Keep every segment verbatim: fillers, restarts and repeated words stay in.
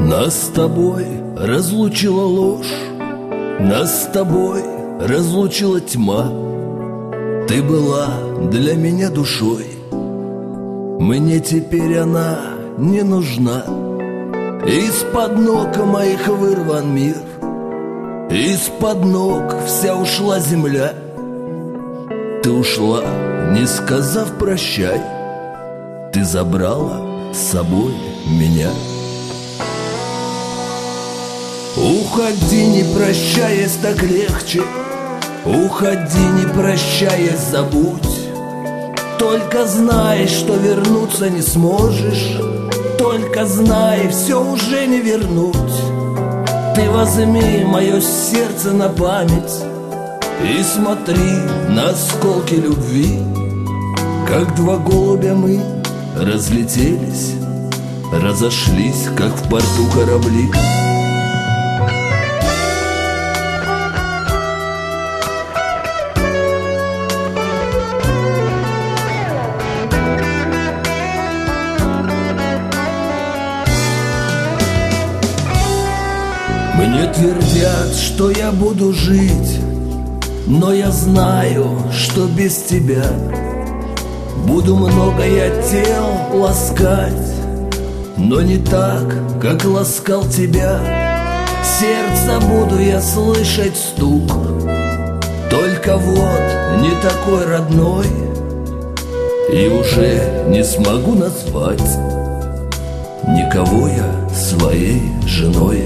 Нас с тобой разлучила ложь, нас с тобой разлучила тьма. Ты была для меня душой, мне теперь она не нужна. Из-под ног моих вырван мир, из-под ног вся ушла земля. Ты ушла, не сказав прощай, ты забрала с собой меня. Уходи, не прощаясь, так легче. Уходи, не прощаясь, забудь. Только знай, что вернуться не сможешь. Только знай, все уже не вернуть. Ты возьми мое сердце на память и смотри на осколки любви. Как два голубя мы разлетелись, разошлись, как в порту корабли. Мне твердят, что я буду жить, но я знаю, что без тебя буду много я тел ласкать, но не так, как ласкал тебя. Сердце буду я слышать стук, только вот не такой родной, и уже не смогу назвать никого я своей женой.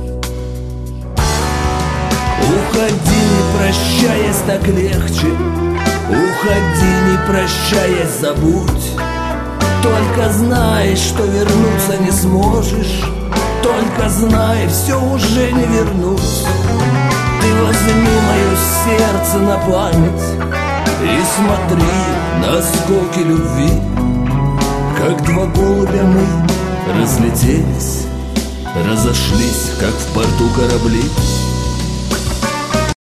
Уходи, не прощаясь, так легче. Уходи, не прощаясь, забудь. Только знай, что вернуться не сможешь. Только знай, все уже не вернуть. Ты возьми мое сердце на память и смотри на осколки любви. Как два голубя мы разлетелись, разошлись, как в порту корабли.